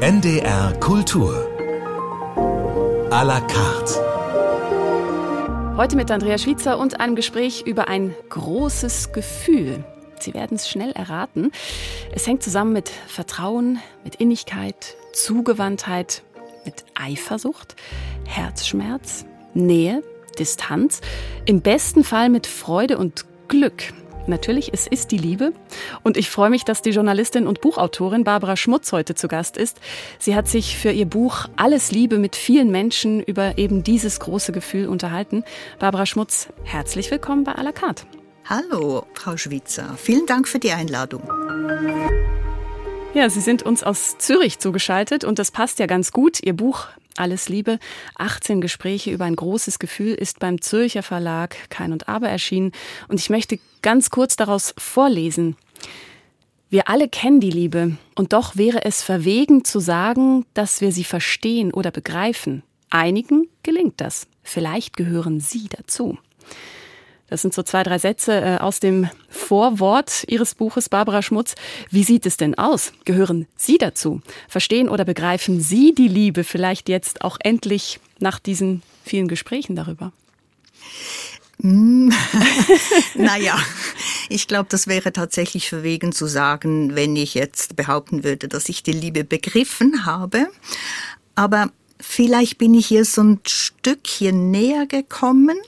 NDR Kultur à la carte. Heute mit Andrea Schwitzer und einem Gespräch über ein großes Gefühl. Sie werden es schnell erraten. Es hängt zusammen mit Vertrauen, mit Innigkeit, Zugewandtheit, mit Eifersucht, Herzschmerz, Nähe, Distanz, im besten Fall mit Freude und Glück. Natürlich, es ist die Liebe. Und ich freue mich, dass die Journalistin und Buchautorin Barbara Schmutz heute zu Gast ist. Sie hat sich für ihr Buch Alles Liebe mit vielen Menschen über eben dieses große Gefühl unterhalten. Barbara Schmutz, herzlich willkommen bei à la carte. Hallo, Frau Schwitzer. Vielen Dank für die Einladung. Ja, Sie sind uns aus Zürich zugeschaltet und das passt ja ganz gut. Ihr Buch Alles Liebe, 18 Gespräche über ein großes Gefühl ist beim Zürcher Verlag Kein und Aber erschienen. Und ich möchte ganz kurz daraus vorlesen. Wir alle kennen die Liebe und doch wäre es verwegen zu sagen, dass wir sie verstehen oder begreifen. Einigen gelingt das. Vielleicht gehören Sie dazu. Das sind so 2, 3 Sätze aus dem Vorwort Ihres Buches, Barbara Schmutz. Wie sieht es denn aus? Gehören Sie dazu? Verstehen oder begreifen Sie die Liebe vielleicht jetzt auch endlich nach diesen vielen Gesprächen darüber? Naja, ich glaube, das wäre tatsächlich verwegen zu sagen, wenn ich jetzt behaupten würde, dass ich die Liebe begriffen habe. Aber vielleicht bin ich ihr so ein Stückchen näher gekommen.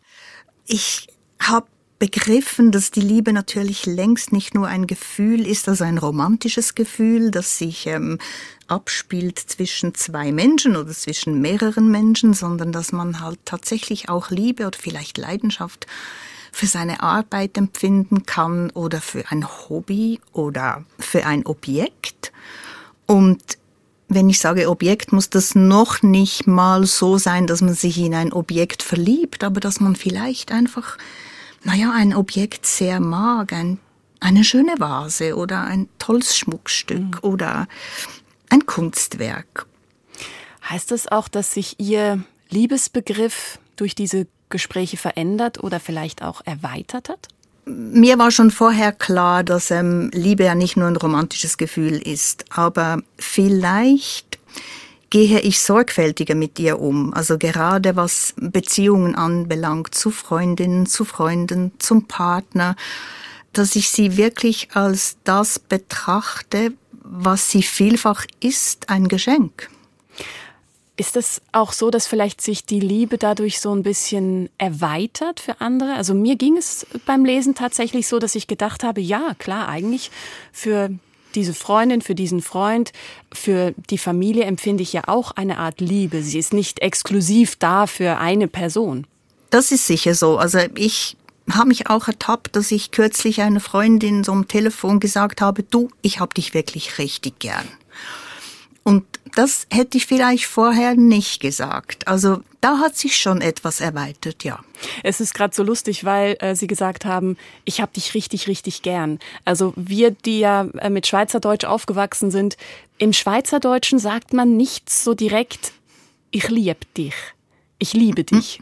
Ich habe begriffen, dass die Liebe natürlich längst nicht nur ein Gefühl ist, also ein romantisches Gefühl, das sich abspielt zwischen 2 Menschen oder zwischen mehreren Menschen, sondern dass man halt tatsächlich auch Liebe oder vielleicht Leidenschaft für seine Arbeit empfinden kann oder für ein Hobby oder für ein Objekt. Und wenn ich sage Objekt, muss das noch nicht mal so sein, dass man sich in ein Objekt verliebt, aber dass man vielleicht einfach, ein Objekt sehr mag, eine schöne Vase oder ein tolles Schmuckstück oder ein Kunstwerk. Heißt das auch, dass sich Ihr Liebesbegriff durch diese Gespräche verändert oder vielleicht auch erweitert hat? Mir war schon vorher klar, dass Liebe ja nicht nur ein romantisches Gefühl ist, aber vielleicht gehe ich sorgfältiger mit ihr um. Also gerade was Beziehungen anbelangt, zu Freundinnen, zu Freunden, zum Partner, dass ich sie wirklich als das betrachte, was sie vielfach ist, ein Geschenk. Ist es auch so, dass vielleicht sich die Liebe dadurch so ein bisschen erweitert für andere? Also mir ging es beim Lesen tatsächlich so, dass ich gedacht habe, ja, klar, eigentlich für diese Freundin, für diesen Freund, für die Familie empfinde ich ja auch eine Art Liebe. Sie ist nicht exklusiv da für eine Person. Das ist sicher so. Also ich habe mich auch ertappt, dass ich kürzlich einer Freundin so am Telefon gesagt habe, du, ich hab dich wirklich richtig gern. Und das hätte ich vielleicht vorher nicht gesagt. Also da hat sich schon etwas erweitert, ja. Es ist gerade so lustig, weil Sie gesagt haben, ich hab dich richtig, richtig gern. Also wir, die ja mit Schweizerdeutsch aufgewachsen sind, im Schweizerdeutschen sagt man nicht so direkt, ich liebe dich, ich liebe dich.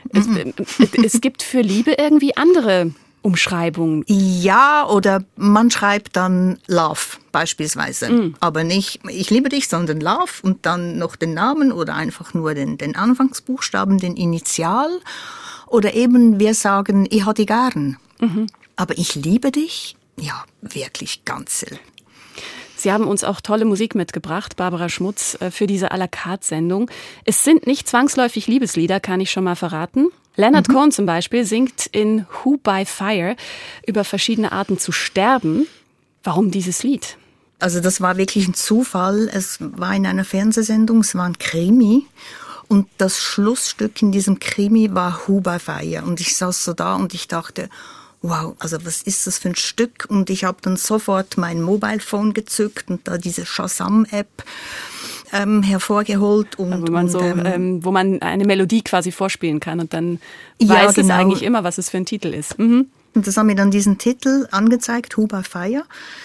Es gibt für Liebe irgendwie andere Umschreibungen. Ja, oder man schreibt dann Love beispielsweise. Aber nicht ich liebe dich, sondern Love und dann noch den Namen oder einfach nur den Anfangsbuchstaben, den Initial. Oder eben wir sagen, ich habe dich gern. Aber ich liebe dich, ja, wirklich ganz selten. Sie haben uns auch tolle Musik mitgebracht, Barbara Schmutz, für diese à la carte Sendung. Es sind nicht zwangsläufig Liebeslieder, kann ich schon mal verraten. Leonard Cohen zum Beispiel singt in Who by Fire über verschiedene Arten zu sterben. Warum dieses Lied? Also das war wirklich ein Zufall. Es war in einer Fernsehsendung, es war ein Krimi. Und das Schlussstück in diesem Krimi war Who by Fire. Und ich saß so da und ich dachte, wow, also was ist das für ein Stück? Und ich habe dann sofort mein Mobilephone gezückt und da diese Shazam-App hervorgeholt. Und, wo man eine Melodie quasi vorspielen kann und dann weiß es eigentlich immer, was es für ein Titel ist. Und das hat mir dann diesen Titel angezeigt, Who by Fire.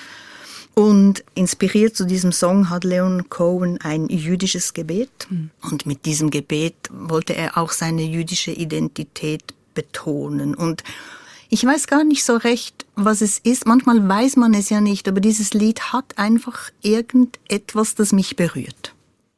Und inspiriert zu diesem Song hat Leonard Cohen ein jüdisches Gebet. Und mit diesem Gebet wollte er auch seine jüdische Identität betonen. Und Ich weiß gar nicht so recht, was es ist. Manchmal weiß man es ja nicht, aber dieses Lied hat einfach irgendetwas, das mich berührt.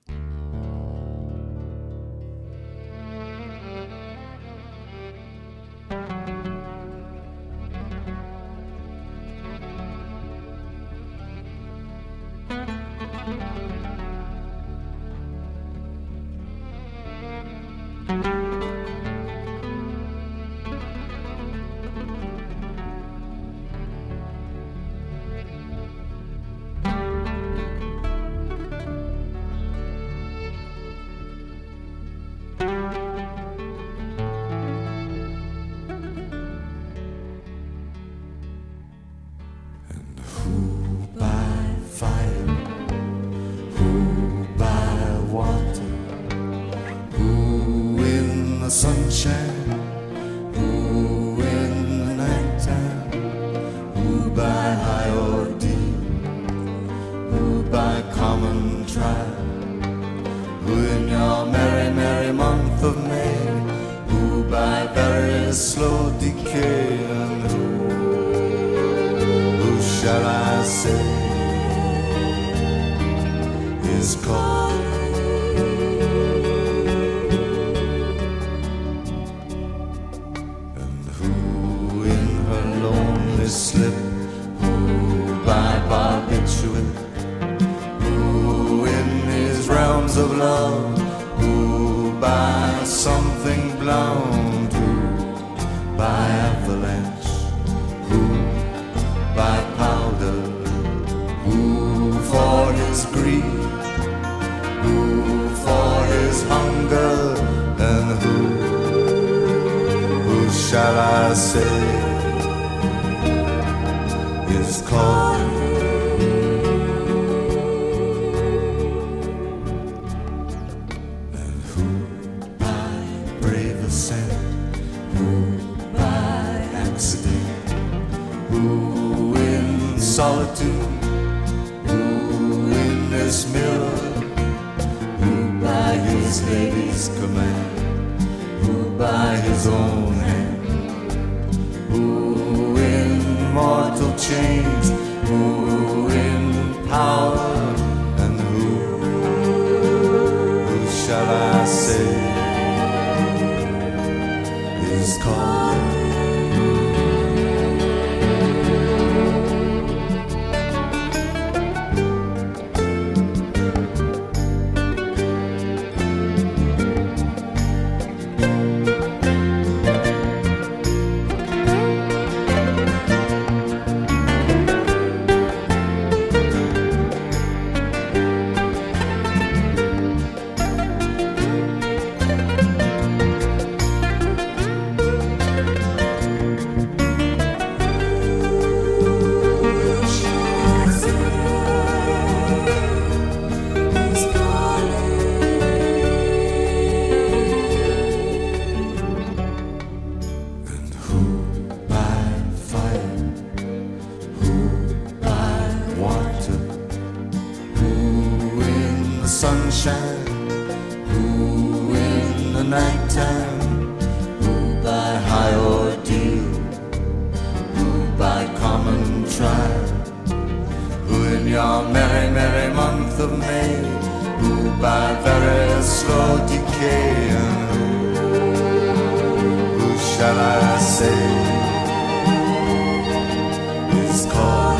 Sunshine, who in the nighttime, who by high ordeal, who by common trial, who in your merry, merry month of May, who by very slow decay, and who shall I say is called slip, who by barbiturate, who in his realms of love, who by something blown, who by avalanche, who by powder, who for his greed, who for his hunger, and who shall I say is called and who by brave ascent, who by accident, who in solitude, who in this mirror, who by his lady's command, who by his own hand, mortal chains, who in power, and who shall I say is called sunshine, who in the nighttime, who by high ordeal, who by common trial, who in your merry, merry month of May, who by very slow decay, and who shall I say is called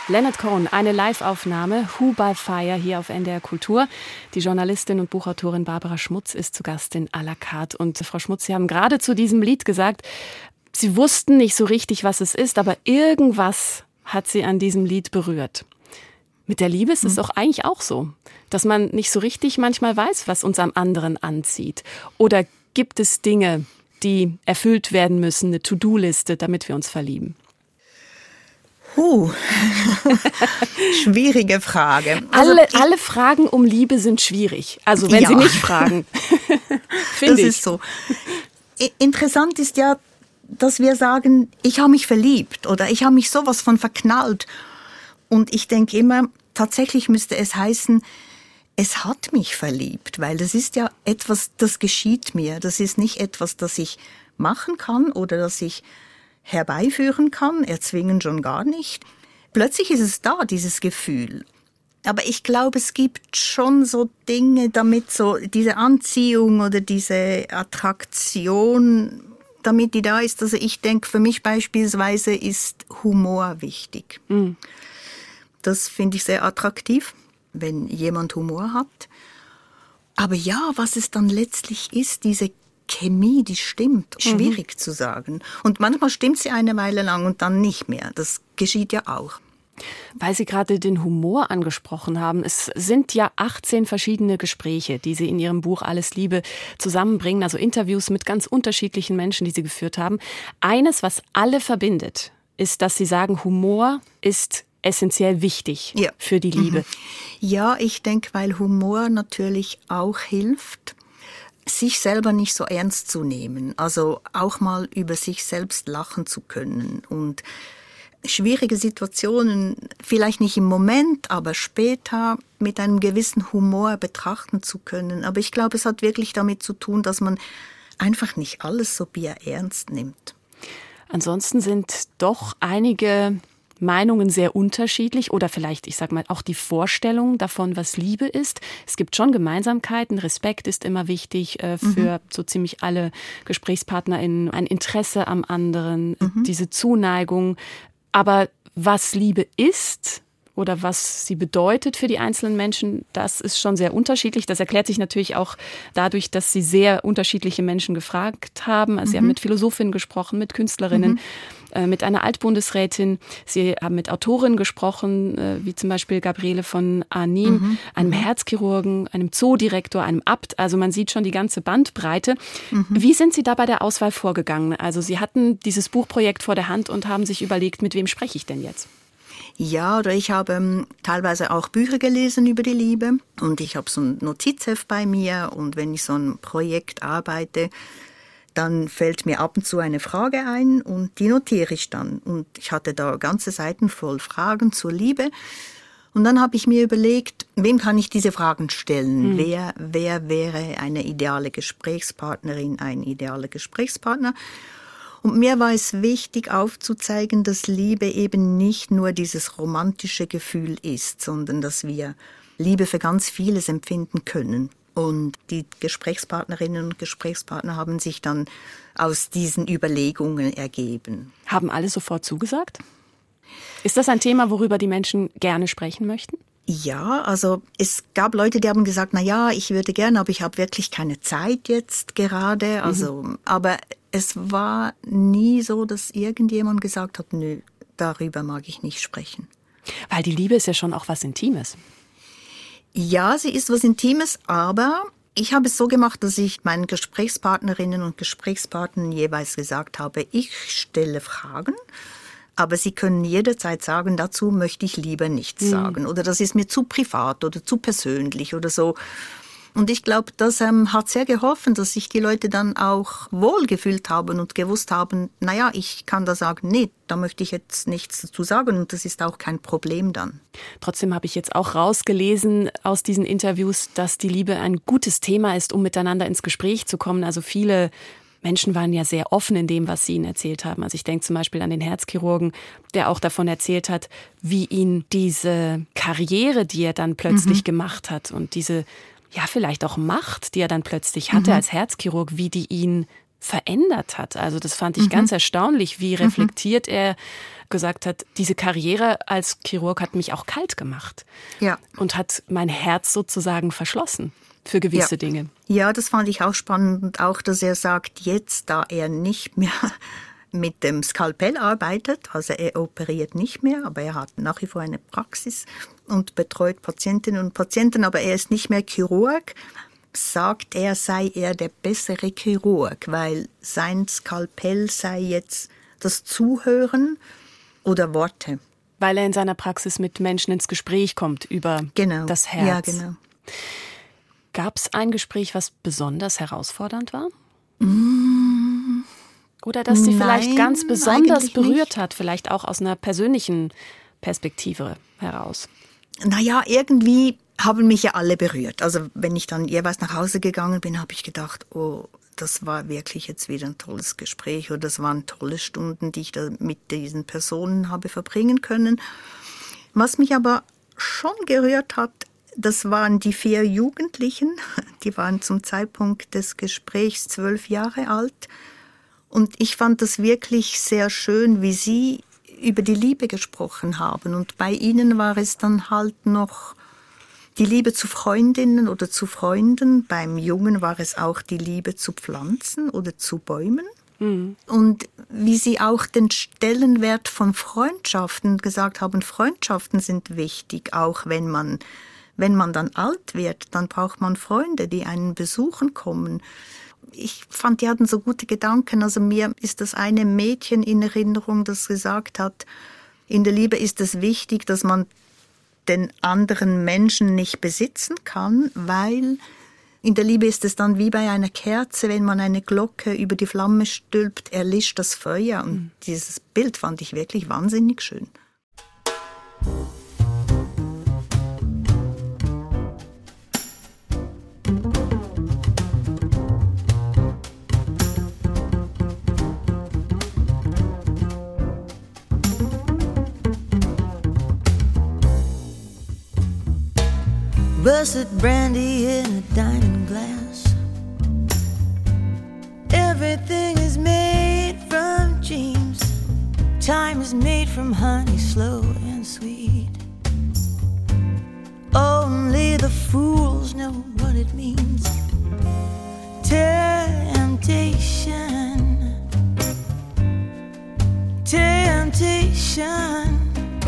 Leonard Cohen, eine Live-Aufnahme, Who by Fire, hier auf NDR Kultur. Die Journalistin und Buchautorin Barbara Schmutz ist zu Gast in à la carte. Und Frau Schmutz, Sie haben gerade zu diesem Lied gesagt, Sie wussten nicht so richtig, was es ist, aber irgendwas hat Sie an diesem Lied berührt. Mit der Liebe ist es doch eigentlich auch so, dass man nicht so richtig manchmal weiß, was uns am anderen anzieht. Oder gibt es Dinge, die erfüllt werden müssen, eine To-Do-Liste, damit wir uns verlieben? Schwierige Frage. Alle Fragen um Liebe sind schwierig. Also wenn Sie mich fragen. Das ist so. Interessant ist ja, dass wir sagen, ich habe mich verliebt oder ich habe mich sowas von verknallt. Und ich denke immer, tatsächlich müsste es heißen, es hat mich verliebt, weil das ist ja etwas, das geschieht mir. Das ist nicht etwas, das ich machen kann oder das ich herbeiführen kann, erzwingen schon gar nicht. Plötzlich ist es da, dieses Gefühl. Aber ich glaube, es gibt schon so Dinge, damit so diese Anziehung oder diese Attraktion, damit die da ist. Also ich denke, für mich beispielsweise ist Humor wichtig. Mhm. Das finde ich sehr attraktiv, wenn jemand Humor hat. Aber ja, was es dann letztlich ist, diese Chemie, die stimmt, schwierig zu sagen. Und manchmal stimmt sie eine Weile lang und dann nicht mehr. Das geschieht ja auch. Weil Sie gerade den Humor angesprochen haben, es sind ja 18 verschiedene Gespräche, die Sie in Ihrem Buch Alles Liebe zusammenbringen, also Interviews mit ganz unterschiedlichen Menschen, die Sie geführt haben. Eines, was alle verbindet, ist, dass Sie sagen, Humor ist essentiell wichtig für die Liebe. Ja, ich denke, weil Humor natürlich auch hilft, sich selber nicht so ernst zu nehmen, also auch mal über sich selbst lachen zu können und schwierige Situationen vielleicht nicht im Moment, aber später mit einem gewissen Humor betrachten zu können. Aber ich glaube, es hat wirklich damit zu tun, dass man einfach nicht alles so bierernst nimmt. Ansonsten sind doch einige Meinungen sehr unterschiedlich oder vielleicht, ich sag mal, auch die Vorstellung davon, was Liebe ist. Es gibt schon Gemeinsamkeiten. Respekt ist immer wichtig für so ziemlich alle GesprächspartnerInnen. Ein Interesse am anderen, diese Zuneigung. Aber was Liebe ist oder was sie bedeutet für die einzelnen Menschen, das ist schon sehr unterschiedlich. Das erklärt sich natürlich auch dadurch, dass Sie sehr unterschiedliche Menschen gefragt haben. Also Sie haben mit Philosophinnen gesprochen, mit Künstlerinnen, mit einer Altbundesrätin. Sie haben mit Autorinnen gesprochen, wie zum Beispiel Gabriele von Arnim, einem Herzchirurgen, einem Zoodirektor, einem Abt. Also man sieht schon die ganze Bandbreite. Wie sind Sie da bei der Auswahl vorgegangen? Also Sie hatten dieses Buchprojekt vor der Hand und haben sich überlegt, mit wem spreche ich denn jetzt? Ja, oder ich habe teilweise auch Bücher gelesen über die Liebe und ich habe so ein Notizheft bei mir und wenn ich so ein Projekt arbeite, dann fällt mir ab und zu eine Frage ein und die notiere ich dann. Und ich hatte da ganze Seiten voll Fragen zur Liebe. Und dann habe ich mir überlegt, wem kann ich diese Fragen stellen? Wer wäre eine ideale Gesprächspartnerin, ein idealer Gesprächspartner? Und mir war es wichtig aufzuzeigen, dass Liebe eben nicht nur dieses romantische Gefühl ist, sondern dass wir Liebe für ganz vieles empfinden können. Und die Gesprächspartnerinnen und Gesprächspartner haben sich dann aus diesen Überlegungen ergeben. Haben alle sofort zugesagt? Ist das ein Thema, worüber die Menschen gerne sprechen möchten? Ja, also es gab Leute, die haben gesagt, na ja, ich würde gerne, aber ich habe wirklich keine Zeit jetzt gerade. Also, aber es war nie so, dass irgendjemand gesagt hat, nö, darüber mag ich nicht sprechen. Weil die Liebe ist ja schon auch was Intimes. Ja, sie ist was Intimes, aber ich habe es so gemacht, dass ich meinen Gesprächspartnerinnen und Gesprächspartnern jeweils gesagt habe, ich stelle Fragen, aber sie können jederzeit sagen, dazu möchte ich lieber nichts sagen oder das ist mir zu privat oder zu persönlich oder so. Und ich glaube, das hat sehr geholfen, dass sich die Leute dann auch wohlgefühlt haben und gewusst haben, naja, ich kann da sagen, nee, da möchte ich jetzt nichts dazu sagen und das ist auch kein Problem dann. Trotzdem habe ich jetzt auch rausgelesen aus diesen Interviews, dass die Liebe ein gutes Thema ist, um miteinander ins Gespräch zu kommen. Also viele Menschen waren ja sehr offen in dem, was sie ihnen erzählt haben. Also ich denke zum Beispiel an den Herzchirurgen, der auch davon erzählt hat, wie ihn diese Karriere, die er dann plötzlich gemacht hat und diese, ja vielleicht auch Macht, die er dann plötzlich hatte als Herzchirurg, wie die ihn verändert hat. Also das fand ich ganz erstaunlich, wie reflektiert er gesagt hat, diese Karriere als Chirurg hat mich auch kalt gemacht. Ja. Und hat mein Herz sozusagen verschlossen für gewisse Dinge. Ja, das fand ich auch spannend. Und auch, dass er sagt, jetzt, da er nicht mehr mit dem Skalpell arbeitet, also er operiert nicht mehr, aber er hat nach wie vor eine Praxis und betreut Patientinnen und Patienten, aber er ist nicht mehr Chirurg, sagt er, sei er der bessere Chirurg, weil sein Skalpell sei jetzt das Zuhören oder Worte. Weil er in seiner Praxis mit Menschen ins Gespräch kommt über das Herz. Ja, genau. Gab es ein Gespräch, was besonders herausfordernd war? Oder dass Sie vielleicht ganz besonders berührt hat, vielleicht auch aus einer persönlichen Perspektive heraus? Naja, irgendwie haben mich ja alle berührt. Also wenn ich dann jeweils nach Hause gegangen bin, habe ich gedacht, oh, das war wirklich jetzt wieder ein tolles Gespräch oder das waren tolle Stunden, die ich da mit diesen Personen habe verbringen können. Was mich aber schon gerührt hat, das waren die 4 Jugendlichen, die waren zum Zeitpunkt des Gesprächs 12 Jahre alt. Und ich fand das wirklich sehr schön, wie sie über die Liebe gesprochen haben. Und bei ihnen war es dann halt noch die Liebe zu Freundinnen oder zu Freunden. Beim Jungen war es auch die Liebe zu Pflanzen oder zu Bäumen. Mhm. Und wie sie auch den Stellenwert von Freundschaften gesagt haben, Freundschaften sind wichtig, auch wenn man dann alt wird, dann braucht man Freunde, die einen besuchen kommen. Ich fand, die hatten so gute Gedanken. Also mir ist das eine Mädchen in Erinnerung, das gesagt hat, in der Liebe ist es wichtig, dass man den anderen Menschen nicht besitzen kann, weil in der Liebe ist es dann wie bei einer Kerze, wenn man eine Glocke über die Flamme stülpt, erlischt das Feuer. Und dieses Bild fand ich wirklich wahnsinnig schön. Busted brandy in a diamond glass. Everything is made from dreams. Time is made from honey, slow and sweet. Only the fools know what it means. Temptation, temptation,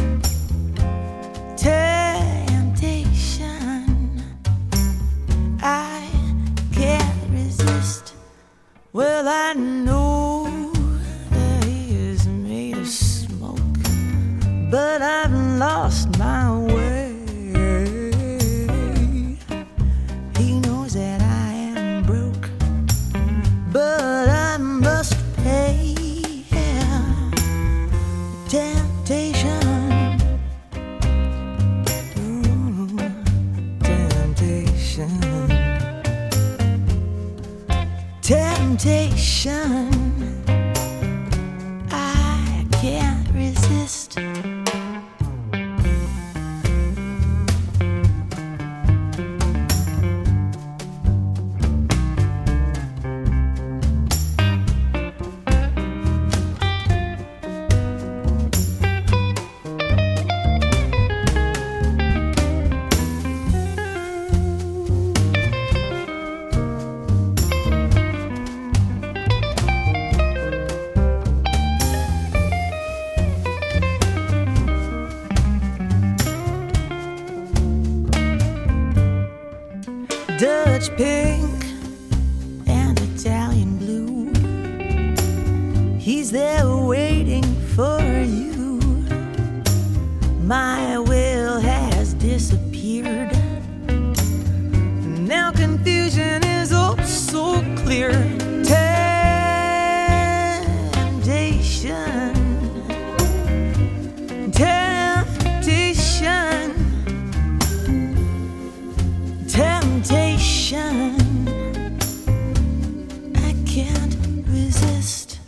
I can't resist. Well, I know that he is made of smoke, but I've lost my way. He knows that I am broke, but I must pay. Temptation. Temptation, I can't resist. Dutch pink and Italian blue. He's there waiting for you. My will has disappeared. Now confusion is oh so clear. Temptation, temptation, temptation, I can't resist.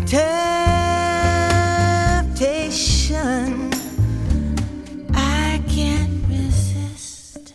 Temptation, I can't resist.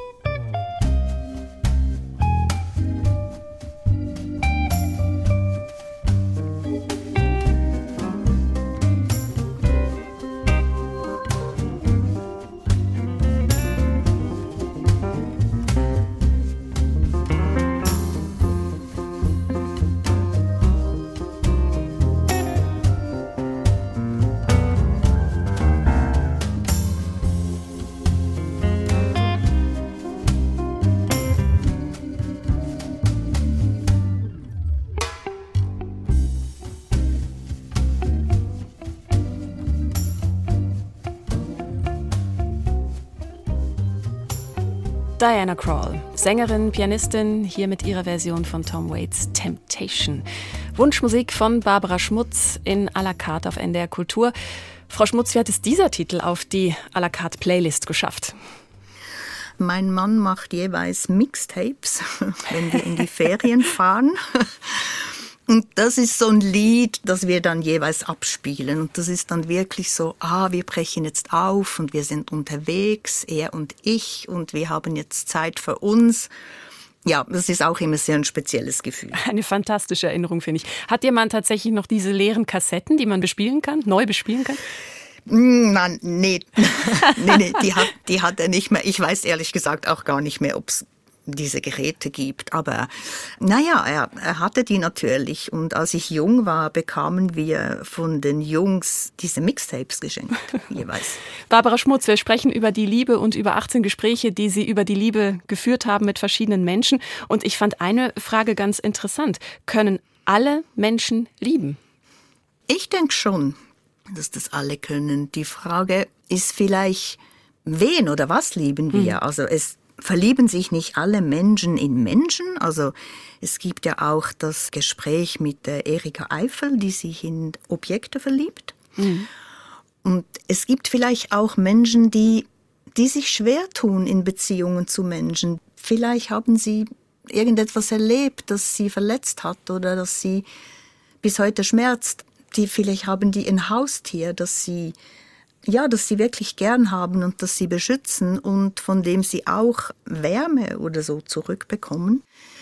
Diana Krall, Sängerin, Pianistin, hier mit ihrer Version von Tom Waits Temptation. Wunschmusik von Barbara Schmutz in à la carte auf NDR Kultur. Frau Schmutz, wie hat es dieser Titel auf die à la carte Playlist geschafft? Mein Mann macht jeweils Mixtapes, wenn wir in die Ferien fahren. Und das ist so ein Lied, das wir dann jeweils abspielen. Und das ist dann wirklich so, wir brechen jetzt auf und wir sind unterwegs, er und ich, und wir haben jetzt Zeit für uns. Ja, das ist auch immer sehr ein spezielles Gefühl. Eine fantastische Erinnerung, finde ich. Hat Ihr Mann tatsächlich noch diese leeren Kassetten, die man bespielen kann, neu bespielen kann? Nein, nee, die hat er nicht mehr. Ich weiß ehrlich gesagt auch gar nicht mehr, ob es diese Geräte gibt. Aber naja, er hatte die natürlich. Und als ich jung war, bekamen wir von den Jungs diese Mixtapes geschenkt, jeweils. Barbara Schmutz, wir sprechen über die Liebe und über 18 Gespräche, die Sie über die Liebe geführt haben mit verschiedenen Menschen. Und ich fand eine Frage ganz interessant. Können alle Menschen lieben? Ich denke schon, dass das alle können. Die Frage ist vielleicht, wen oder was lieben wir? Also es verlieben sich nicht alle Menschen in Menschen. Also es gibt ja auch das Gespräch mit der Erika Eifel, die sich in Objekte verliebt. Mhm. Und es gibt vielleicht auch Menschen, die sich schwer tun in Beziehungen zu Menschen. Vielleicht haben sie irgendetwas erlebt, das sie verletzt hat oder das sie bis heute schmerzt. Vielleicht haben die ein Haustier, das sie wirklich gern haben und das sie beschützen und von dem sie auch Wärme oder so zurückbekommen.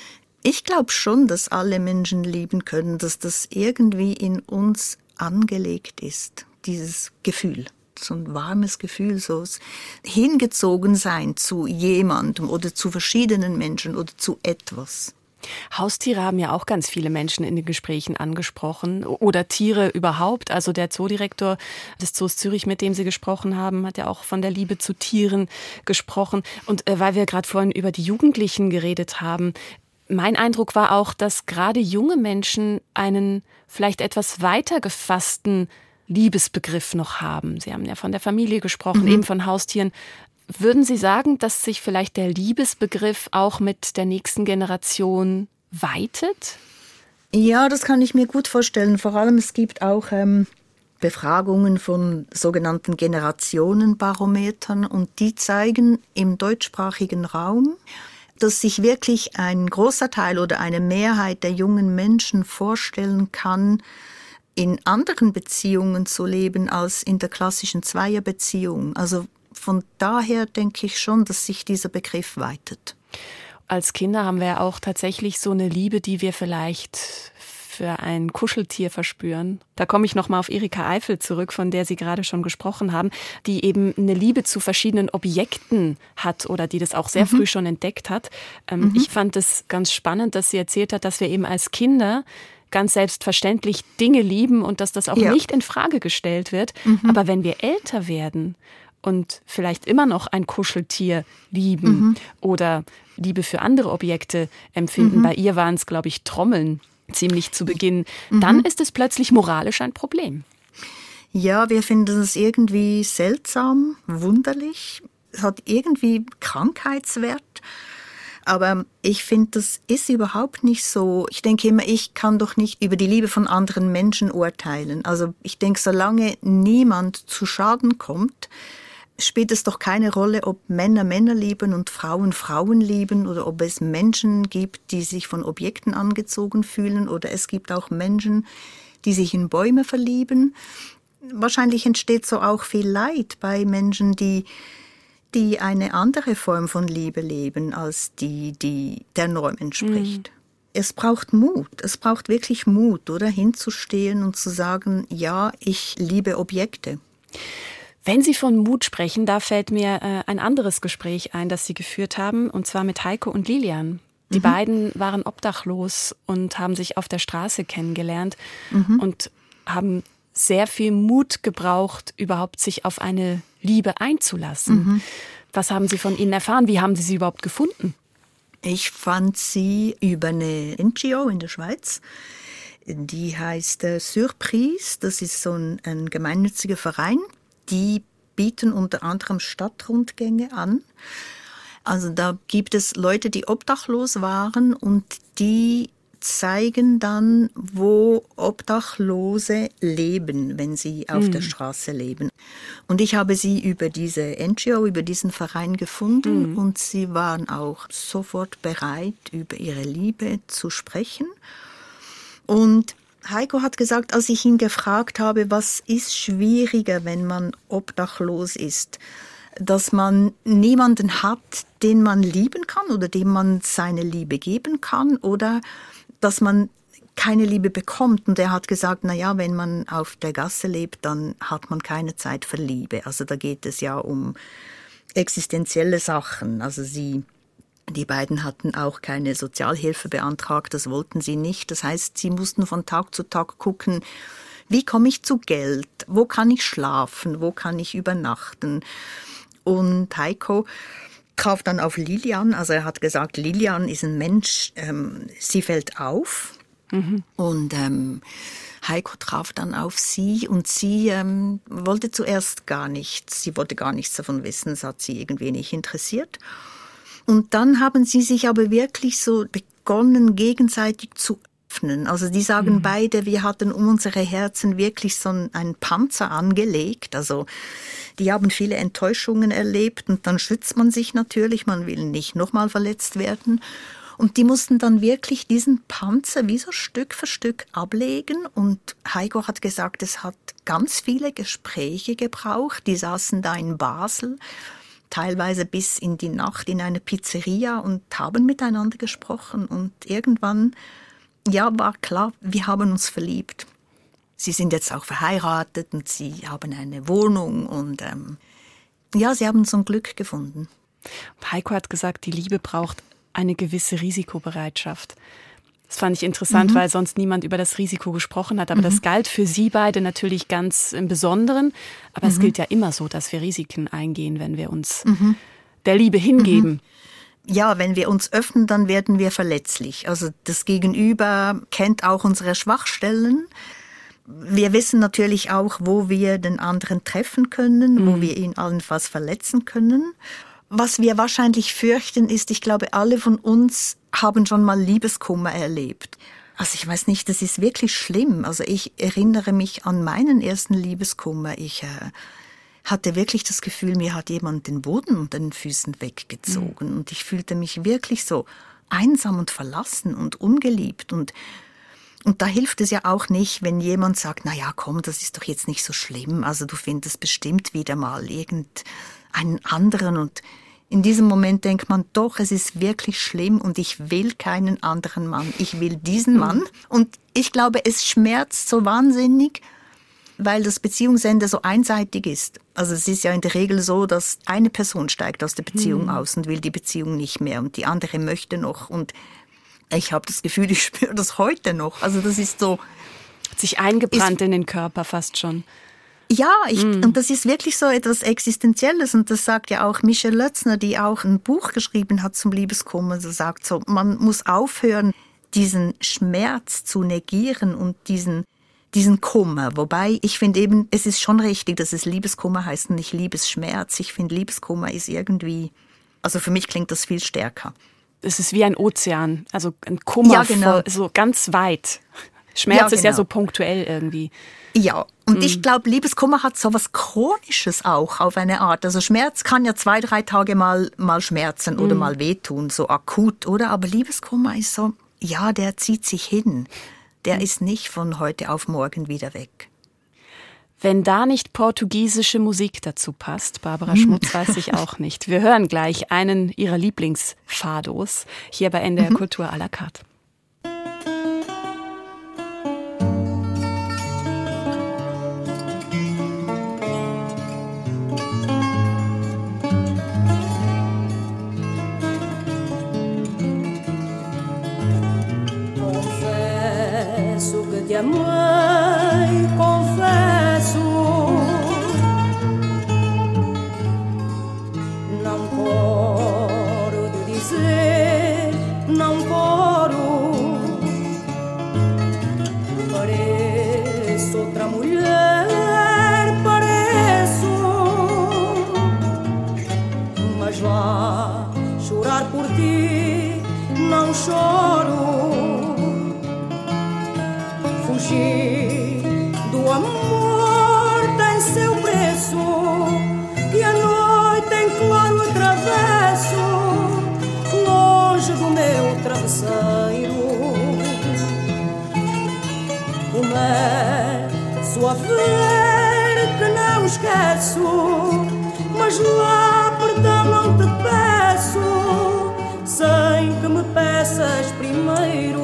Ich glaube schon, dass alle Menschen lieben können, dass das irgendwie in uns angelegt ist, dieses Gefühl. So ein warmes Gefühl, so hingezogen sein zu jemandem oder zu verschiedenen Menschen oder zu etwas. Haustiere haben ja auch ganz viele Menschen in den Gesprächen angesprochen oder Tiere überhaupt. Also der Zoodirektor des Zoos Zürich, mit dem Sie gesprochen haben, hat ja auch von der Liebe zu Tieren gesprochen. Und weil wir gerade vorhin über die Jugendlichen geredet haben, mein Eindruck war auch, dass gerade junge Menschen einen vielleicht etwas weiter gefassten Liebesbegriff noch haben. Sie haben ja von der Familie gesprochen, eben von Haustieren. Würden Sie sagen, dass sich vielleicht der Liebesbegriff auch mit der nächsten Generation weitet? Ja, das kann ich mir gut vorstellen. Vor allem, es gibt auch Befragungen von sogenannten Generationenbarometern und die zeigen im deutschsprachigen Raum, dass sich wirklich ein großer Teil oder eine Mehrheit der jungen Menschen vorstellen kann, in anderen Beziehungen zu leben als in der klassischen Zweierbeziehung. Also von daher denke ich schon, dass sich dieser Begriff weitet. Als Kinder haben wir ja auch tatsächlich so eine Liebe, die wir vielleicht für ein Kuscheltier verspüren. Da komme ich nochmal auf Erika Eifel zurück, von der Sie gerade schon gesprochen haben, die eben eine Liebe zu verschiedenen Objekten hat oder die das auch sehr früh schon entdeckt hat. Ich fand es ganz spannend, dass sie erzählt hat, dass wir eben als Kinder ganz selbstverständlich Dinge lieben und dass das auch nicht in Frage gestellt wird. Aber wenn wir älter werden und vielleicht immer noch ein Kuscheltier lieben oder Liebe für andere Objekte empfinden, bei ihr waren es, glaube ich, Trommeln ziemlich zu Beginn, dann ist es plötzlich moralisch ein Problem. Ja, wir finden es irgendwie seltsam, wunderlich. Es hat irgendwie Krankheitswert. Aber ich finde, das ist überhaupt nicht so. Ich denke immer, ich kann doch nicht über die Liebe von anderen Menschen urteilen. Also ich denke, solange niemand zu Schaden kommt, spielt es doch keine Rolle, ob Männer Männer lieben und Frauen Frauen lieben oder ob es Menschen gibt, die sich von Objekten angezogen fühlen oder es gibt auch Menschen, die sich in Bäume verlieben. Wahrscheinlich entsteht so auch viel Leid bei Menschen, die eine andere Form von Liebe leben, als die der Norm entspricht. Es braucht Mut, es braucht wirklich Mut, oder? Hinzustehen und zu sagen, ja, ich liebe Objekte. Wenn Sie von Mut sprechen, da fällt mir ein anderes Gespräch ein, das Sie geführt haben, und zwar mit Heiko und Lilian. Die beiden waren obdachlos und haben sich auf der Straße kennengelernt und haben sehr viel Mut gebraucht, überhaupt sich auf eine Liebe einzulassen. Was haben Sie von ihnen erfahren? Wie haben Sie sie überhaupt gefunden? Ich fand sie über eine NGO in der Schweiz. Die heißt Surprise. Das ist so ein gemeinnütziger Verein. Die bieten unter anderem Stadtrundgänge an. Also da gibt es Leute, die obdachlos waren und die zeigen dann, wo Obdachlose leben, wenn sie auf der Straße leben. Und ich habe sie über diese NGO, über diesen Verein gefunden und sie waren auch sofort bereit, über ihre Liebe zu sprechen. Und Heiko hat gesagt, als ich ihn gefragt habe, was ist schwieriger, wenn man obdachlos ist, dass man niemanden hat, den man lieben kann oder dem man seine Liebe geben kann oder dass man keine Liebe bekommt. Und er hat gesagt, na ja, wenn man auf der Gasse lebt, dann hat man keine Zeit für Liebe. Also da geht es ja um existenzielle Sachen. Also die beiden hatten auch keine Sozialhilfe beantragt, das wollten sie nicht. Das heißt, sie mussten von Tag zu Tag gucken, wie komme ich zu Geld, wo kann ich schlafen, wo kann ich übernachten. Und Heiko traf dann auf Lilian, also er hat gesagt, Lilian ist ein Mensch, sie fällt auf. Und Heiko traf dann auf sie und sie wollte zuerst gar nichts, sie wollte gar nichts davon wissen, das hat sie irgendwie nicht interessiert. Und dann haben sie sich aber wirklich so begonnen, gegenseitig zu öffnen. Also die sagen beide, wir hatten um unsere Herzen wirklich so einen Panzer angelegt. Also die haben viele Enttäuschungen erlebt und dann schützt man sich natürlich, man will nicht nochmal verletzt werden. Und die mussten dann wirklich diesen Panzer wie so Stück für Stück ablegen. Und Heiko hat gesagt, es hat ganz viele Gespräche gebraucht. Die saßen da in Basel, teilweise bis in die Nacht in einer Pizzeria und haben miteinander gesprochen. Und irgendwann, ja, war klar, wir haben uns verliebt. Sie sind jetzt auch verheiratet und sie haben eine Wohnung und ja, sie haben so ein Glück gefunden. Heiko hat gesagt, die Liebe braucht eine gewisse Risikobereitschaft. Das fand ich interessant, weil sonst niemand über das Risiko gesprochen hat. Aber das galt für Sie beide natürlich ganz im Besonderen. Aber es gilt ja immer so, dass wir Risiken eingehen, wenn wir uns der Liebe hingeben. Ja, wenn wir uns öffnen, dann werden wir verletzlich. Also das Gegenüber kennt auch unsere Schwachstellen. Wir wissen natürlich auch, wo wir den anderen treffen können, wo wir ihn allenfalls verletzen können. Was wir wahrscheinlich fürchten ist, ich glaube, alle von uns haben schon mal Liebeskummer erlebt. Also ich weiß nicht, das ist wirklich schlimm. Also ich erinnere mich an meinen ersten Liebeskummer. Ich hatte wirklich das Gefühl, mir hat jemand den Boden unter den Füßen weggezogen. Und ich fühlte mich wirklich so einsam und verlassen und ungeliebt. Und da hilft es ja auch nicht, wenn jemand sagt, na ja, komm, das ist doch jetzt nicht so schlimm. Also du findest bestimmt wieder mal irgendeinen anderen. Und in diesem Moment denkt man, doch, es ist wirklich schlimm und ich will keinen anderen Mann. Ich will diesen Mann. Und ich glaube, es schmerzt so wahnsinnig, weil das Beziehungsende so einseitig ist. Also es ist ja in der Regel so, dass eine Person steigt aus der Beziehung aus und will die Beziehung nicht mehr und die andere möchte noch. Und ich habe das Gefühl, ich spüre das heute noch. Also das ist so... Hat sich eingebrannt in den Körper fast schon. Ja, und das ist wirklich so etwas Existenzielles. Und das sagt ja auch Michelle Lötzner, die auch ein Buch geschrieben hat zum Liebeskummer. Sie sagt so, man muss aufhören, diesen Schmerz zu negieren und diesen Kummer. Wobei, ich finde eben, es ist schon richtig, dass es Liebeskummer heißt und nicht Liebesschmerz. Ich finde, Liebeskummer ist irgendwie, also für mich klingt das viel stärker. Es ist wie ein Ozean, also ein Kummer, ja, genau. So ganz weit. Schmerz ist ja so punktuell irgendwie. Ja, und ich glaube, Liebeskummer hat so was Chronisches auch auf eine Art. Also Schmerz kann ja 2-3 Tage mal schmerzen oder mal wehtun, so akut, oder? Aber Liebeskummer ist so, ja, der zieht sich hin. der ist nicht von heute auf morgen wieder weg. Wenn da nicht portugiesische Musik dazu passt, Barbara Schmutz, weiß ich auch nicht. Wir hören gleich einen ihrer Lieblingsfados hier bei NDR Kultur à la carte. Confesso que te amei, confesso. Não paro de dizer, não paro. Pareço outra mulher, pareço. Mas lá chorar por ti não choro. Fugir do amor tem seu preço e a noite em claro atravesso longe do meu travesseiro. Começo a ver que não esqueço, mas lá perdão não te peço sem que me peças primeiro.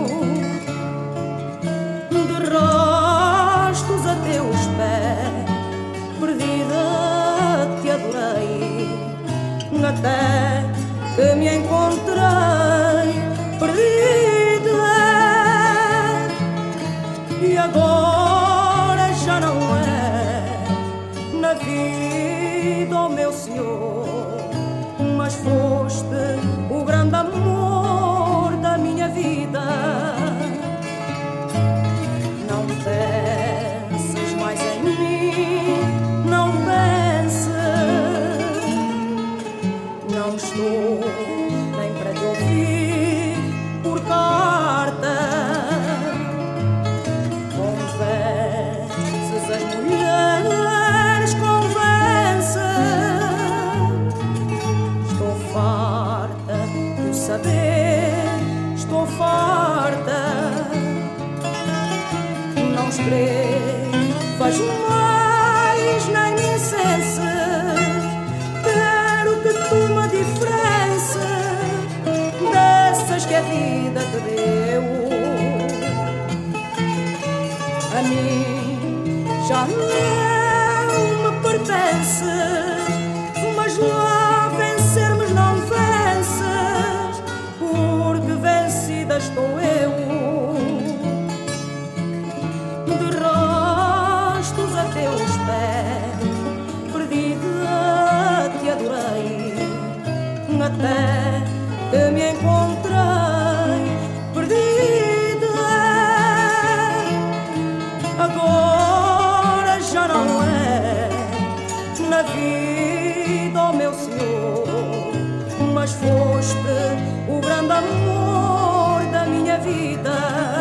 Rostos a teus pés, perdida te adorei, até que me encontrei perdida. E agora já não é na vida, ó meu Senhor, mas foste o grande amor da minha vida. Não penses mais em mim, não penses. Não estou nem para te ouvir por carta. Convences as mulheres, convences. Estou farta de saber, estou farta. Não escrevas mais nem me incenses. Quero que tu me diferences dessas que a vida te deu. A mim já não me pertence, mas lá vencermos não vences, porque vencida estou eu. Teus pés, perdida te adorei, até que me encontrei perdida. Agora já não é na vida, ó meu Senhor, mas foste o grande amor da minha vida.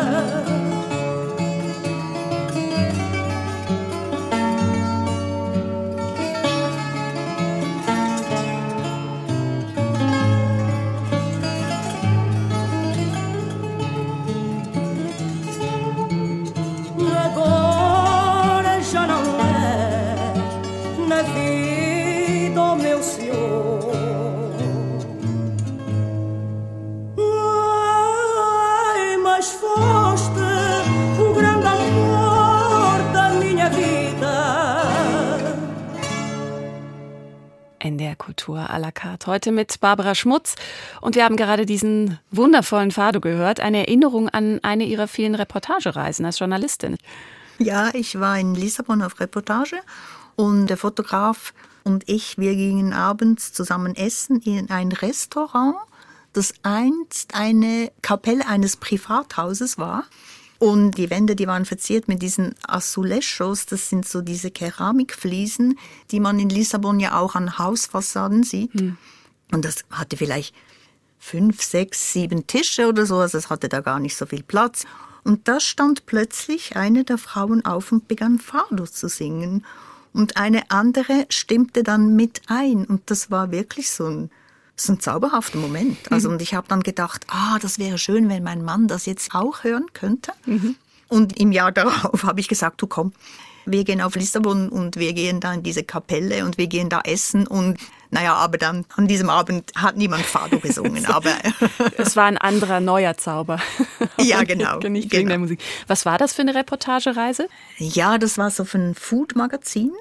NDR Kultur à la carte. Heute mit Barbara Schmutz. Und wir haben gerade diesen wundervollen Fado gehört. Eine Erinnerung an eine ihrer vielen Reportagereisen als Journalistin. Ja, ich war in Lissabon auf Reportage und der Fotograf und ich, wir gingen abends zusammen essen in ein Restaurant, das einst eine Kapelle eines Privathauses war. Und die Wände, die waren verziert mit diesen Azulejos, das sind so diese Keramikfliesen, die man in Lissabon ja auch an Hausfassaden sieht. Und das hatte vielleicht 5, 6, 7 Tische oder so, also es hatte da gar nicht so viel Platz. Und da stand plötzlich eine der Frauen auf und begann Fado zu singen. Und eine andere stimmte dann mit ein. Und das war wirklich so Das ist ein zauberhafter Moment. Also, und ich habe dann gedacht, das wäre schön, wenn mein Mann das jetzt auch hören könnte. Und im Jahr darauf habe ich gesagt, du komm, wir gehen auf Lissabon und wir gehen da in diese Kapelle und wir gehen da essen. Und naja, aber dann an diesem Abend hat niemand Fado gesungen. Aber es war ein anderer, neuer Zauber. Ja, genau. Nicht wegen der Musik. Was war das für eine Reportagereise? Ja, das war so für ein Food-Magazin.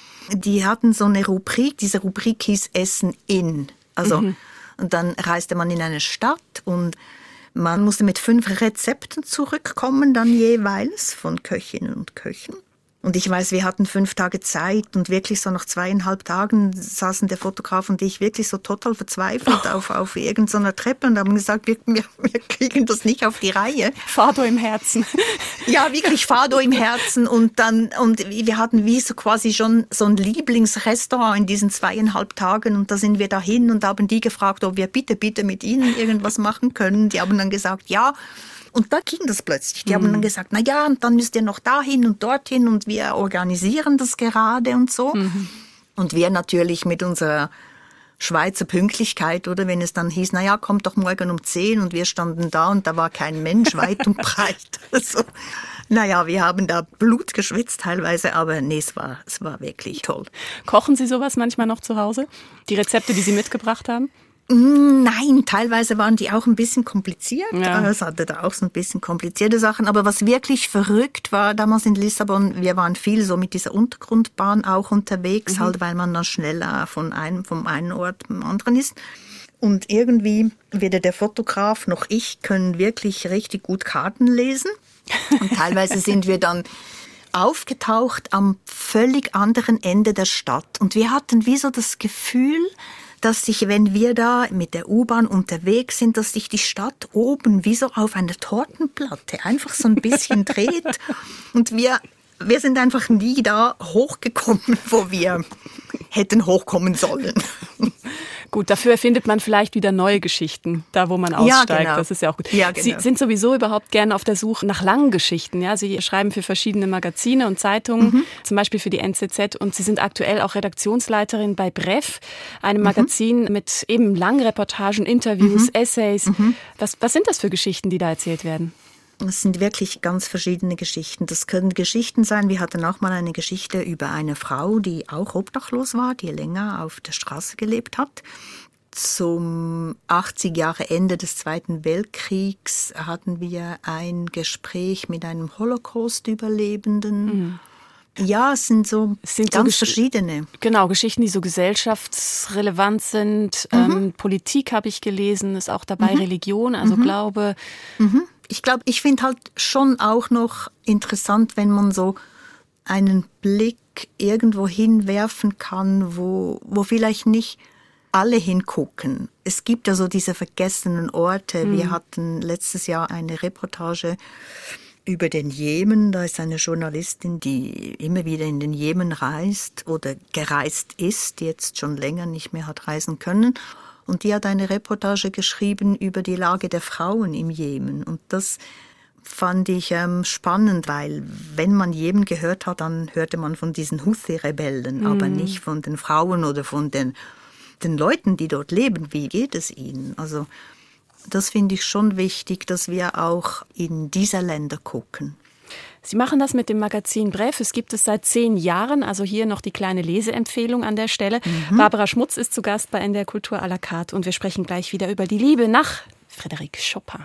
Die hatten so eine Rubrik, diese Rubrik hieß Essen in. Also, und dann reiste man in eine Stadt und man musste mit 5 Rezepten zurückkommen, dann jeweils von Köchinnen und Köchen. Und ich weiß, wir hatten 5 Tage Zeit und wirklich so nach 2,5 Tagen saßen der Fotograf und ich wirklich so total verzweifelt auf irgendeiner Treppe und haben gesagt, wir kriegen das nicht auf die Reihe. Fado im Herzen. Ja, wirklich Fado im Herzen und wir hatten wie so quasi schon so ein Lieblingsrestaurant in diesen 2,5 Tagen und da sind wir dahin und haben die gefragt, ob wir bitte mit ihnen irgendwas machen können. Die haben dann gesagt, ja. Und da ging das plötzlich. Die haben dann gesagt, na ja, und dann müsst ihr noch dahin und dorthin und wir organisieren das gerade und so. Und wir natürlich mit unserer Schweizer Pünktlichkeit, oder wenn es dann hieß, na ja, kommt doch morgen um 10 und wir standen da und da war kein Mensch weit und breit. Also, naja, wir haben da Blut geschwitzt teilweise, aber nee, es war wirklich toll. Kochen Sie sowas manchmal noch zu Hause? Die Rezepte, die Sie mitgebracht haben? Nein, teilweise waren die auch ein bisschen kompliziert. Ja. Es hatte da auch so ein bisschen komplizierte Sachen. Aber was wirklich verrückt war, damals in Lissabon, wir waren viel so mit dieser Untergrundbahn auch unterwegs, halt weil man dann schneller vom einen Ort zum anderen ist. Und irgendwie, weder der Fotograf noch ich können wirklich richtig gut Karten lesen. Und teilweise sind wir dann aufgetaucht am völlig anderen Ende der Stadt. Und wir hatten wie so das Gefühl, dass sich, wenn wir da mit der U-Bahn unterwegs sind, dass sich die Stadt oben wie so auf einer Tortenplatte einfach so ein bisschen dreht. Und wir sind einfach nie da hochgekommen, wo wir hätten hochkommen sollen. Gut, dafür erfindet man vielleicht wieder neue Geschichten, da wo man aussteigt. Ja, genau. Das ist ja auch gut. Ja, genau. Sie sind sowieso überhaupt gerne auf der Suche nach langen Geschichten. Ja? Sie schreiben für verschiedene Magazine und Zeitungen, zum Beispiel für die NZZ. Und Sie sind aktuell auch Redaktionsleiterin bei Bref, einem Magazin mit eben langen Reportagen, Interviews, Essays. Was sind das für Geschichten, die da erzählt werden? Es sind wirklich ganz verschiedene Geschichten. Das können Geschichten sein. Wir hatten auch mal eine Geschichte über eine Frau, die auch obdachlos war, die länger auf der Straße gelebt hat. Zum 80 Jahre Ende des Zweiten Weltkriegs hatten wir ein Gespräch mit einem Holocaust-Überlebenden. Ja, es sind ganz verschiedene. Genau, Geschichten, die so gesellschaftsrelevant sind. Politik habe ich gelesen, ist auch dabei, Religion, also Glaube. Ich finde halt schon auch noch interessant, wenn man so einen Blick irgendwo hinwerfen kann, wo vielleicht nicht alle hingucken. Es gibt ja so diese vergessenen Orte. Wir hatten letztes Jahr eine Reportage über den Jemen. Da ist eine Journalistin, die immer wieder in den Jemen reist oder gereist ist, die jetzt schon länger nicht mehr hat reisen können. Und die hat eine Reportage geschrieben über die Lage der Frauen im Jemen. Und das fand ich spannend, weil wenn man Jemen gehört hat, dann hörte man von diesen Houthi-Rebellen, aber nicht von den Frauen oder von den Leuten, die dort leben. Wie geht es ihnen? Also das finde ich schon wichtig, dass wir auch in diese Länder gucken. Sie machen das mit dem Magazin Bref. Es gibt es seit 10 Jahren, also hier noch die kleine Leseempfehlung an der Stelle. Barbara Schmutz ist zu Gast bei NDR Kultur à la carte und wir sprechen gleich wieder über die Liebe nach Frédéric Chopin.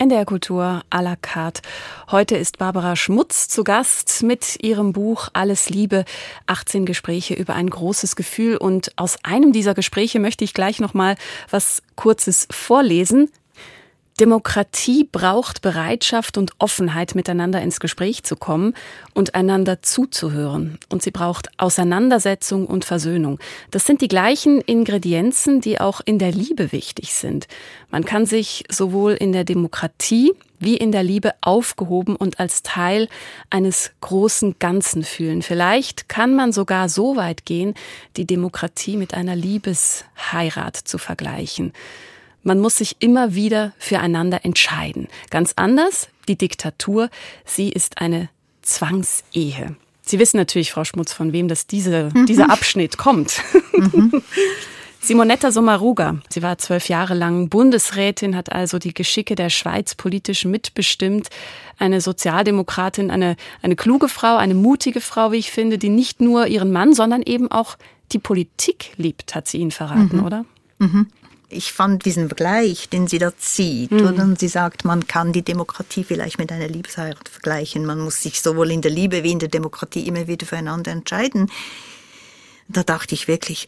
NDR Kultur à la carte. Heute ist Barbara Schmutz zu Gast mit ihrem Buch Alles Liebe, 18 Gespräche über ein großes Gefühl. Und aus einem dieser Gespräche möchte ich gleich noch mal was Kurzes vorlesen. Demokratie braucht Bereitschaft und Offenheit, miteinander ins Gespräch zu kommen und einander zuzuhören. Und sie braucht Auseinandersetzung und Versöhnung. Das sind die gleichen Ingredienzen, die auch in der Liebe wichtig sind. Man kann sich sowohl in der Demokratie wie in der Liebe aufgehoben und als Teil eines großen Ganzen fühlen. Vielleicht kann man sogar so weit gehen, die Demokratie mit einer Liebesheirat zu vergleichen. Man muss sich immer wieder füreinander entscheiden. Ganz anders die Diktatur, sie ist eine Zwangsehe. Sie wissen natürlich, Frau Schmutz, von wem dieser Abschnitt kommt. Simonetta Sommaruga, sie war 12 Jahre lang Bundesrätin, hat also die Geschicke der Schweiz politisch mitbestimmt. Eine Sozialdemokratin, eine kluge Frau, eine mutige Frau, wie ich finde, die nicht nur ihren Mann, sondern eben auch die Politik liebt, hat sie Ihnen verraten, oder? Ich fand diesen Vergleich, den sie da zieht, oder? Und sie sagt, man kann die Demokratie vielleicht mit einer Liebesheirat vergleichen. Man muss sich sowohl in der Liebe wie in der Demokratie immer wieder füreinander entscheiden. Da dachte ich wirklich,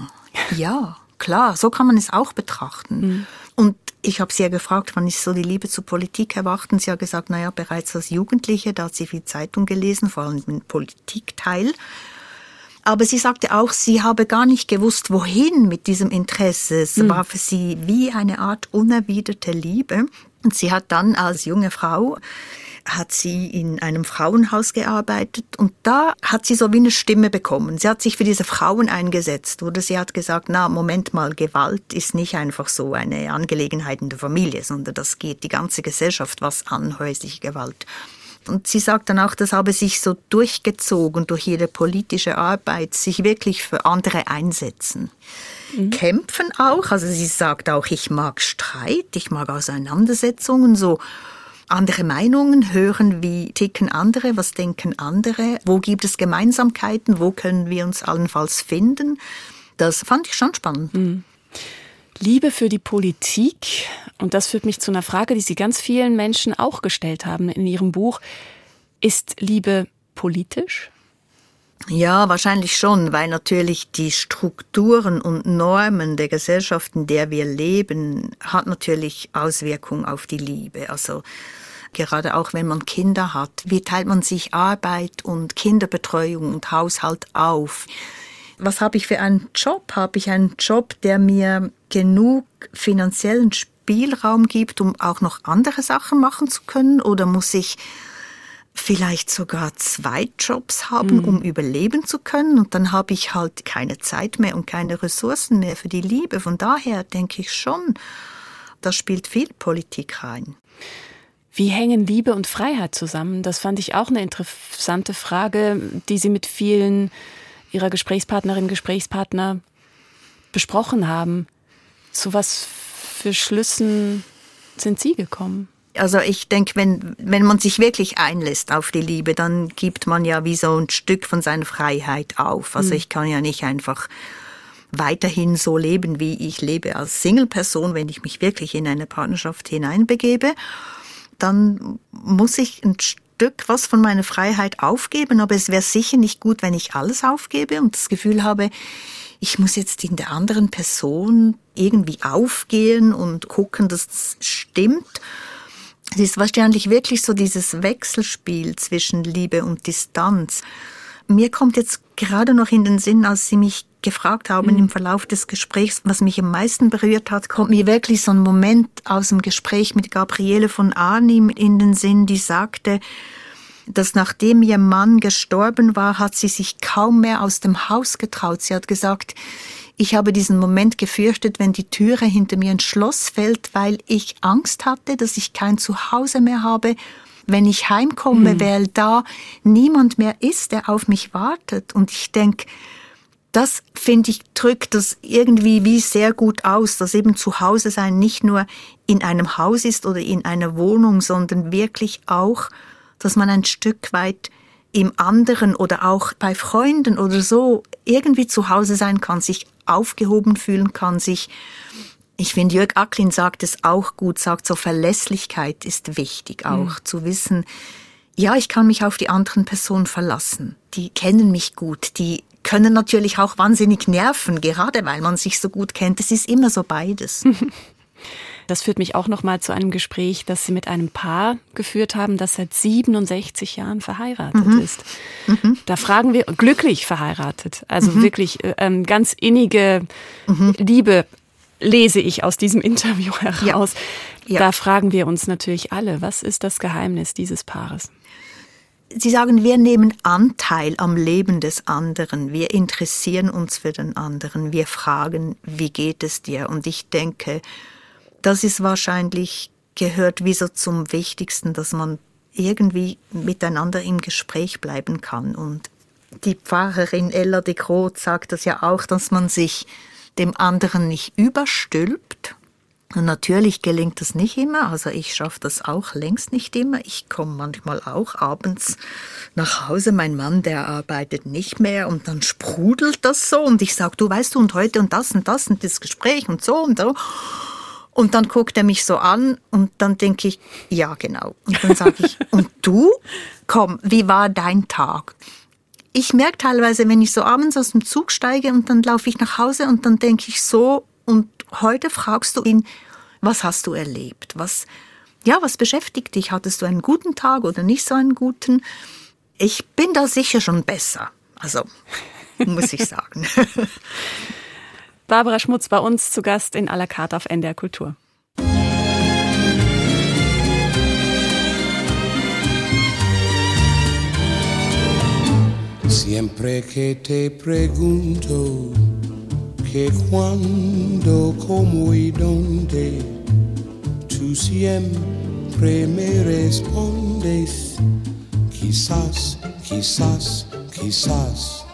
ja, klar, so kann man es auch betrachten. Und ich habe sie ja gefragt, wann ist so die Liebe zur Politik erwacht? Und sie hat gesagt, bereits als Jugendliche, da hat sie viel Zeitung gelesen, vor allem den Politikteil. Aber sie sagte auch, sie habe gar nicht gewusst, wohin mit diesem Interesse. Es war für sie wie eine Art unerwiderte Liebe. Und sie hat dann als junge Frau, hat sie in einem Frauenhaus gearbeitet und da hat sie so wie eine Stimme bekommen. Sie hat sich für diese Frauen eingesetzt, oder sie hat gesagt, Moment mal, Gewalt ist nicht einfach so eine Angelegenheit in der Familie, sondern das geht die ganze Gesellschaft was an, häusliche Gewalt. Und sie sagt dann auch, das habe sich so durchgezogen durch ihre politische Arbeit, sich wirklich für andere einsetzen. Kämpfen auch, also sie sagt auch, ich mag Streit, ich mag Auseinandersetzungen, so andere Meinungen hören, wie ticken andere, was denken andere, wo gibt es Gemeinsamkeiten, wo können wir uns allenfalls finden. Das fand ich schon spannend. Liebe für die Politik, und das führt mich zu einer Frage, die Sie ganz vielen Menschen auch gestellt haben in Ihrem Buch. Ist Liebe politisch? Ja, wahrscheinlich schon, weil natürlich die Strukturen und Normen der Gesellschaft, in der wir leben, hat natürlich Auswirkungen auf die Liebe. Also gerade auch wenn man Kinder hat, wie teilt man sich Arbeit und Kinderbetreuung und Haushalt auf? Was habe ich für einen Job? Habe ich einen Job, der mir genug finanziellen Spielraum gibt, um auch noch andere Sachen machen zu können? Oder muss ich vielleicht sogar 2 Jobs haben, um überleben zu können? Und dann habe ich halt keine Zeit mehr und keine Ressourcen mehr für die Liebe. Von daher denke ich schon, da spielt viel Politik rein. Wie hängen Liebe und Freiheit zusammen? Das fand ich auch eine interessante Frage, die Sie mit vielen Ihrer Gesprächspartnerinnen und Gesprächspartner besprochen haben. Zu was für Schlüssen sind Sie gekommen? Also ich denke, wenn man sich wirklich einlässt auf die Liebe, dann gibt man ja wie so ein Stück von seiner Freiheit auf. Also ich kann ja nicht einfach weiterhin so leben, wie ich lebe als Single-Person, wenn ich mich wirklich in eine Partnerschaft hineinbegebe. Dann muss ich ein Stück was von meiner Freiheit aufgeben, aber es wäre sicher nicht gut, wenn ich alles aufgebe und das Gefühl habe, ich muss jetzt in der anderen Person irgendwie aufgehen und gucken, dass das stimmt. Es ist wahrscheinlich wirklich so dieses Wechselspiel zwischen Liebe und Distanz. Mir kommt jetzt gerade noch in den Sinn, als Sie mich gefragt haben im Verlauf des Gesprächs, was mich am meisten berührt hat, kommt mir wirklich so ein Moment aus dem Gespräch mit Gabriele von Arnim in den Sinn, die sagte, dass nachdem ihr Mann gestorben war, hat sie sich kaum mehr aus dem Haus getraut. Sie hat gesagt, ich habe diesen Moment gefürchtet, wenn die Türe hinter mir ins Schloss fällt, weil ich Angst hatte, dass ich kein Zuhause mehr habe, wenn ich heimkomme, weil da niemand mehr ist, der auf mich wartet. Und ich denke, das, finde ich, drückt das irgendwie wie sehr gut aus, dass eben Zuhause sein nicht nur in einem Haus ist oder in einer Wohnung, sondern wirklich auch, dass man ein Stück weit im anderen oder auch bei Freunden oder so irgendwie zu Hause sein kann, sich aufgehoben fühlen kann, sich Ich finde, Jörg Acklin sagt es auch gut, sagt so, Verlässlichkeit ist wichtig auch, zu wissen, ja, ich kann mich auf die anderen Personen verlassen. Die kennen mich gut, die können natürlich auch wahnsinnig nerven, gerade weil man sich so gut kennt. Es ist immer so beides. Das führt mich auch noch mal zu einem Gespräch, das Sie mit einem Paar geführt haben, das seit 67 Jahren verheiratet ist. Da fragen wir, glücklich verheiratet, also wirklich ganz innige Liebe lese ich aus diesem Interview heraus. Ja. Da fragen wir uns natürlich alle, was ist das Geheimnis dieses Paares? Sie sagen, wir nehmen Anteil am Leben des anderen, wir interessieren uns für den anderen, wir fragen, wie geht es dir? Und ich denke, das ist wahrscheinlich, gehört wie so zum Wichtigsten, dass man irgendwie miteinander im Gespräch bleiben kann. Und die Pfarrerin Ella de Groot sagt das ja auch, dass man sich dem anderen nicht überstülpt. Und natürlich gelingt das nicht immer, also ich schaffe das auch längst nicht immer. Ich komme manchmal auch abends nach Hause, mein Mann, der arbeitet nicht mehr und dann sprudelt das so und ich sage, du weißt du, und heute und das und das Gespräch und so und so. Und dann guckt er mich so an und dann denke ich, ja genau. Und dann sage ich, und du? Komm, wie war dein Tag? Ich merke teilweise, wenn ich so abends aus dem Zug steige und dann laufe ich nach Hause und dann denke ich so, und heute fragst du ihn, was hast du erlebt? Was beschäftigt dich? Hattest du einen guten Tag oder nicht so einen guten? Ich bin da sicher schon besser. Also, muss ich sagen. Barbara Schmutz bei uns zu Gast in à la carte auf NDR Kultur. Siempre que te pregunto que cuando, cómo y dónde, tú siempre me respondes, quizás, quizás, quizás.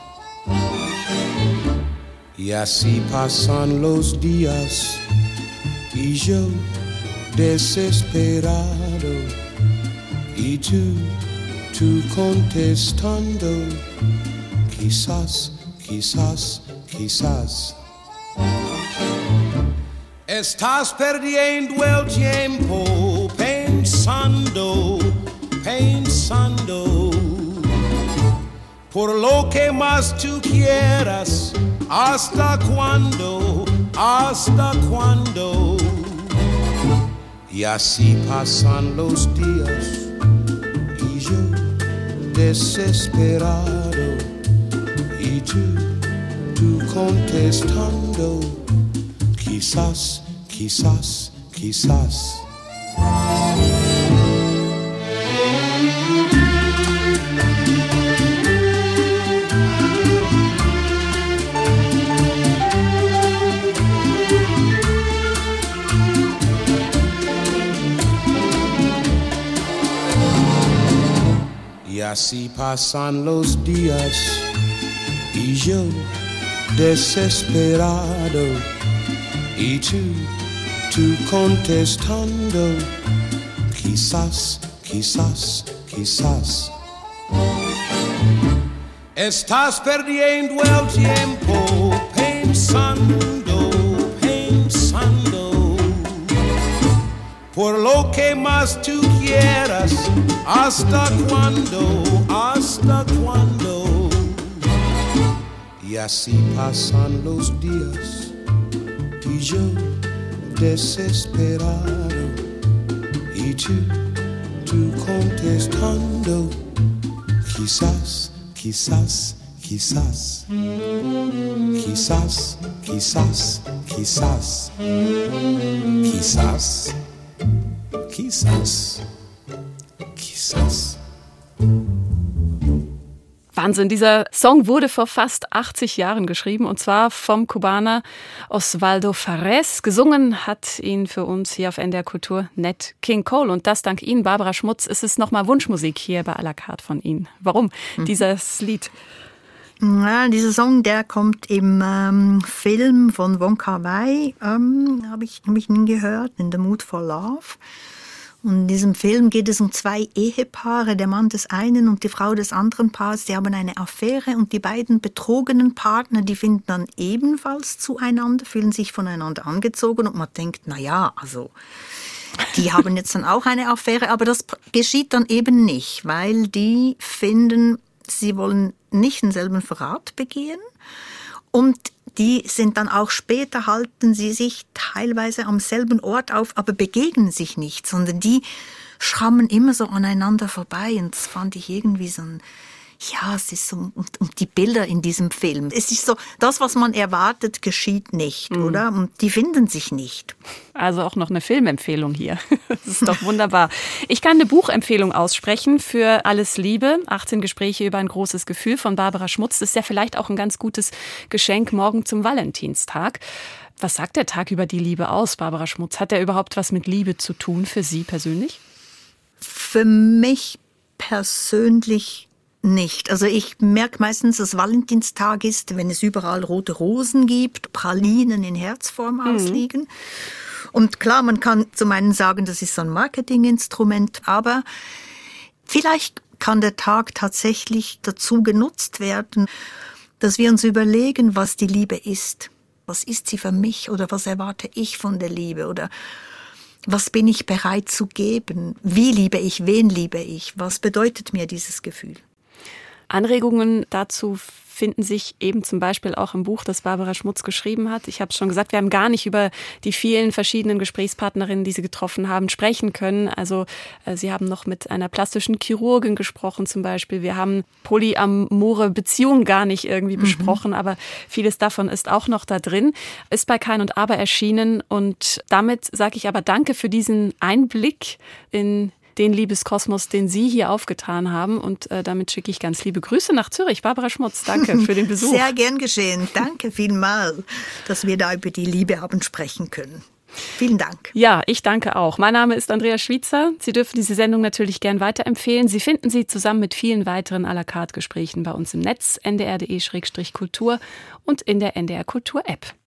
Y así pasan los días y yo desesperado y tú contestando, quizás, quizás, quizás. Estás perdiendo el tiempo pensando, pensando por lo que más tú quieras. ¿Hasta cuándo? ¿Hasta cuándo? Y así pasan los días y yo desesperado y tú contestando, quizás, quizás, quizás. Y así pasan los días y yo desesperado y tú contestando, quizás, quizás, quizás. Estás perdiendo el tiempo pensando, pensando por lo que más tú quieras. ¿Hasta cuándo? ¿Hasta cuándo? Y así pasan los días y yo desesperado y tú contestando, quizás, quizás, quizás, quizás, quizás, quizás, quizás, quizás. Wahnsinn, dieser Song wurde vor fast 80 Jahren geschrieben und zwar vom Kubaner Osvaldo Farés. Gesungen hat ihn für uns hier auf NDR Kultur Nat King Cole und das dank Ihnen, Barbara Schmutz. Es ist nochmal Wunschmusik hier bei à la carte von Ihnen. Warum dieses Lied? Ja, dieser Song, der kommt im Film von Wong Kar-wai, habe ich ihn gehört, in The Mood for Love. Und in diesem Film geht es um 2 Ehepaare, der Mann des einen und die Frau des anderen Paares, die haben eine Affäre und die beiden betrogenen Partner, die finden dann ebenfalls zueinander, fühlen sich voneinander angezogen und man denkt, na ja, also die haben jetzt dann auch eine Affäre, aber das geschieht dann eben nicht, weil die finden, sie wollen nicht denselben Verrat begehen und die sind dann auch später, halten sie sich teilweise am selben Ort auf, aber begegnen sich nicht, sondern die schrammen immer so aneinander vorbei. Und das fand ich irgendwie so ein, ja, es ist so, und die Bilder in diesem Film. Es ist so, das, was man erwartet, geschieht nicht, oder? Und die finden sich nicht. Also auch noch eine Filmempfehlung hier. Das ist doch wunderbar. Ich kann eine Buchempfehlung aussprechen für Alles Liebe. 18 Gespräche über ein großes Gefühl von Barbara Schmutz. Das ist ja vielleicht auch ein ganz gutes Geschenk morgen zum Valentinstag. Was sagt der Tag über die Liebe aus, Barbara Schmutz? Hat der überhaupt was mit Liebe zu tun für Sie persönlich? Für mich persönlich nicht. Also ich merke meistens, dass Valentinstag ist, wenn es überall rote Rosen gibt, Pralinen in Herzform ausliegen. Und klar, man kann zum einen sagen, das ist so ein Marketinginstrument, aber vielleicht kann der Tag tatsächlich dazu genutzt werden, dass wir uns überlegen, was die Liebe ist. Was ist sie für mich oder was erwarte ich von der Liebe oder was bin ich bereit zu geben? Wie liebe ich? Wen liebe ich? Was bedeutet mir dieses Gefühl? Anregungen dazu finden sich eben zum Beispiel auch im Buch, das Barbara Schmutz geschrieben hat. Ich habe es schon gesagt, wir haben gar nicht über die vielen verschiedenen Gesprächspartnerinnen, die Sie getroffen haben, sprechen können. Also Sie haben noch mit einer plastischen Chirurgin gesprochen zum Beispiel. Wir haben polyamore Beziehungen gar nicht irgendwie besprochen, aber vieles davon ist auch noch da drin. Ist bei Kein und Aber erschienen und damit sage ich aber danke für diesen Einblick in den Liebeskosmos, den Sie hier aufgetan haben. Und damit schicke ich ganz liebe Grüße nach Zürich. Barbara Schmutz, danke für den Besuch. Sehr gern geschehen. Danke vielmals, dass wir da über die Liebe haben sprechen können. Vielen Dank. Ja, ich danke auch. Mein Name ist Andrea Schwitzer. Sie dürfen diese Sendung natürlich gern weiterempfehlen. Sie finden sie zusammen mit vielen weiteren à la carte Gesprächen bei uns im Netz, ndr.de/kultur und in der NDR Kultur App.